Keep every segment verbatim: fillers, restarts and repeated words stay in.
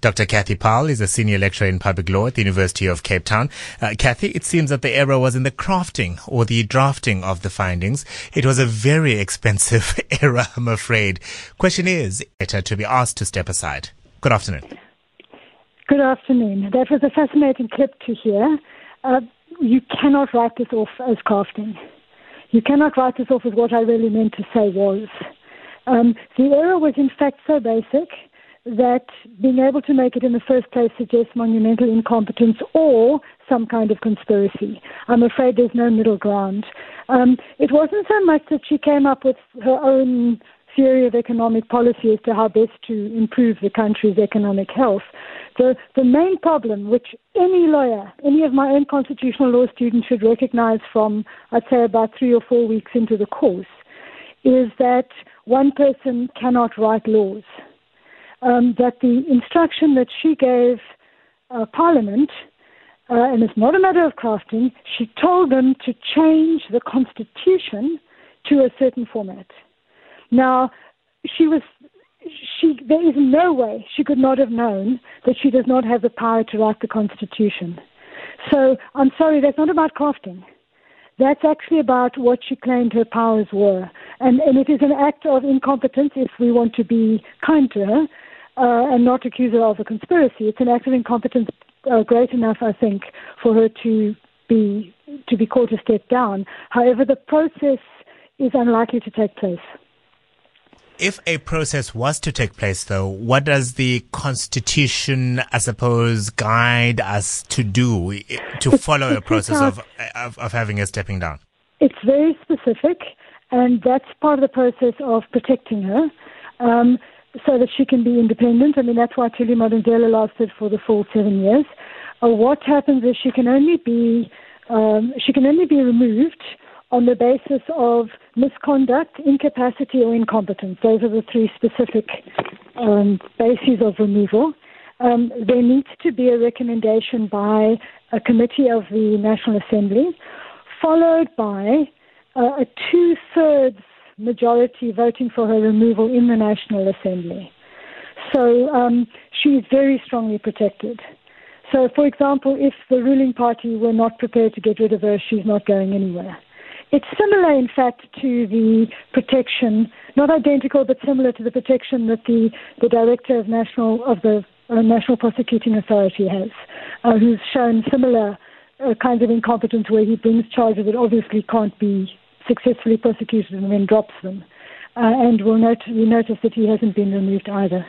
Doctor Kathy Powell is a senior lecturer in public law at the University of Cape Town. Uh, Kathy, it seems that the error was in the crafting or the drafting of the findings. It was a very expensive error, I'm afraid. Question is, to be asked to step aside. Good afternoon. Good afternoon. That was a fascinating clip to hear. Uh, you cannot write this off as crafting. You cannot write this off as what I really meant to say was. Um, the error was in fact so basic that being able to make it in the first place suggests monumental incompetence or some kind of conspiracy. I'm afraid there's no middle ground. Um, it wasn't so much that she came up with her own theory of economic policy as to how best to improve the country's economic health. The, the main problem, which any lawyer, any of my own constitutional law students should recognize from, I'd say, about three or four weeks into the course, is that one person cannot write laws. Um, that the instruction that she gave uh, Parliament, uh, and it's not a matter of crafting, she told them to change the Constitution to a certain format. Now, she was, she, there is no way she could not have known that she does not have the power to write the Constitution. So, I'm sorry, that's not about crafting. That's actually about what she claimed her powers were. And, and it is an act of incompetence, if we want to be kind to her, uh, and not accuse her of a conspiracy. It's an act of incompetence uh, great enough, I think, for her to be to be called to step down. However, the process is unlikely to take place. If a process was to take place, though, what does the Constitution, I suppose, guide us to do to follow a process of, of, of having her stepping down? It's very specific, and that's part of the process of protecting her, um, so that she can be independent. I mean, that's why Thuli Madonsela lasted for the full seven years. Uh, what happens is she can only be um, she can only be removed on the basis of misconduct, incapacity, or incompetence. Those are the three specific um, bases of removal. Um, there needs to be a recommendation by a committee of the National Assembly, followed by uh, a two-thirds majority voting for her removal in the National Assembly. So um, she is very strongly protected. So, for example, if the ruling party were not prepared to get rid of her, she's not going anywhere. It's similar, in fact, to the protection, not identical, but similar to the protection that the, the director of national of the uh, National Prosecuting Authority has, uh, who's shown similar uh, kinds of incompetence where he brings charges that obviously can't be successfully prosecuted and then drops them. Uh, and we'll note, we notice that he hasn't been removed either.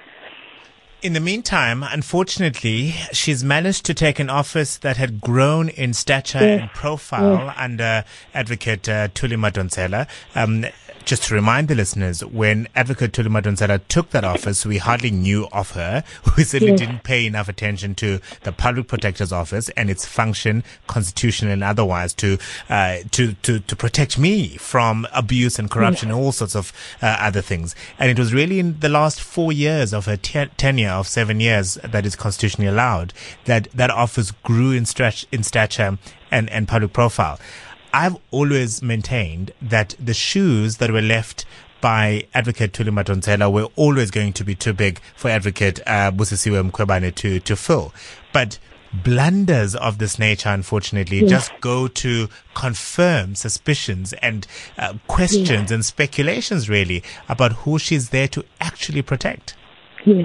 In the meantime, unfortunately, she's managed to take an office that had grown in stature yes. and profile yes. under Advocate uh, Thuli Madonsela. Um, just to remind the listeners, when Advocate Thuli Madonsela took that office, we hardly knew of her. We certainly yes. didn't pay enough attention to the Public Protector's Office and its function, constitutional and otherwise, to uh, to, to to protect me from abuse and corruption yes. and all sorts of uh, other things. And it was really in the last four years of her te- tenure of seven years that is constitutionally allowed, that that office grew in stretch, in stature and, and public profile. I've always maintained that the shoes that were left by Advocate Thuli Madonsela were always going to be too big for Advocate uh, Busisiwe Mkhwebane to, to fill. But blunders of this nature, unfortunately, yes. just go to confirm suspicions and uh, questions yes. and speculations, really, about who she's there to actually protect. Yes.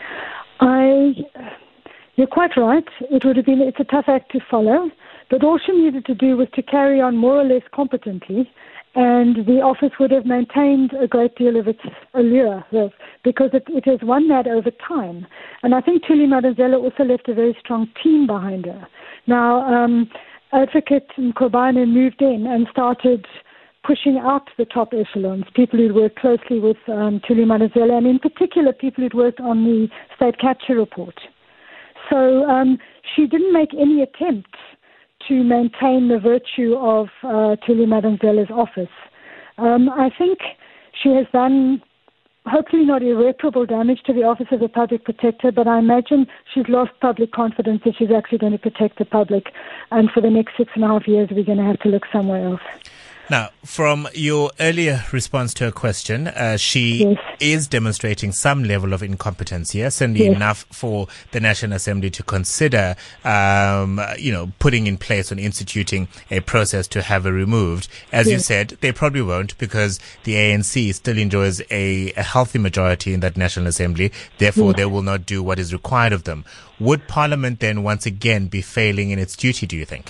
I, you're quite right. It would have been, it's a tough act to follow, but all she needed to do was to carry on more or less competently, and the office would have maintained a great deal of its allure, because it, it has won that over time. And I think Thuli Madonsela also left a very strong team behind her. Now, um, Advocate Mkhwebane moved in and started pushing out the top echelons, people who'd worked closely with um, Thuli Madonsela, and in particular people who'd worked on the state capture report. So um, she didn't make any attempt to maintain the virtue of uh, Thuli Madonsela's office. Um, I think she has done, hopefully not irreparable damage to the office of the public protector, but I imagine she's lost public confidence that she's actually going to protect the public, and for the next six and a half years we're going to have to look somewhere else. Now, from your earlier response to a question, uh, she Yes. is demonstrating some level of incompetence here, certainly Yes. enough for the National Assembly to consider, um, you know, putting in place and instituting a process to have her removed. As you Yes. said, they probably won't, because the A N C still enjoys a, a healthy majority in that National Assembly. Therefore, Yes. they will not do what is required of them. Would Parliament then once again be failing in its duty, do you think?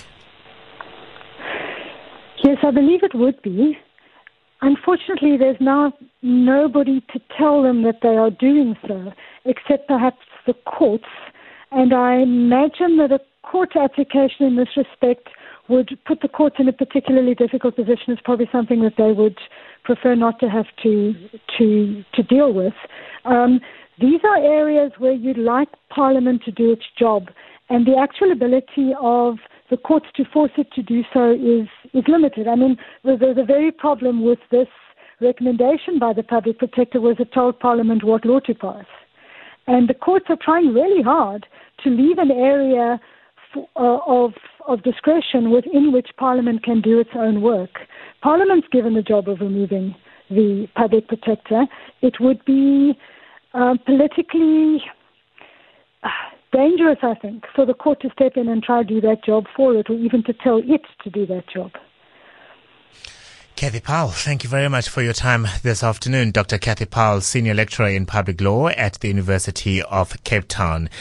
Yes, I believe it would be. Unfortunately, there's now nobody to tell them that they are doing so, except perhaps the courts. And I imagine that a court application in this respect would put the courts in a particularly difficult position. It's probably something that they would prefer not to have to to to deal with. Um, these are areas where you'd like Parliament to do its job, and the actual ability of the courts to force it to do so is, is limited. I mean, the, the, the very problem with this recommendation by the Public Protector was it told Parliament what law to pass. And the courts are trying really hard to leave an area for, uh, of, of discretion within which Parliament can do its own work. Parliament's given the job of removing the Public Protector. It would be uh, politically dangerous, I think, for the court to step in and try to do that job for it, or even to tell it to do that job. Kathy Powell, thank you very much for your time this afternoon. Doctor Kathy Powell, Senior Lecturer in Public Law at the University of Cape Town.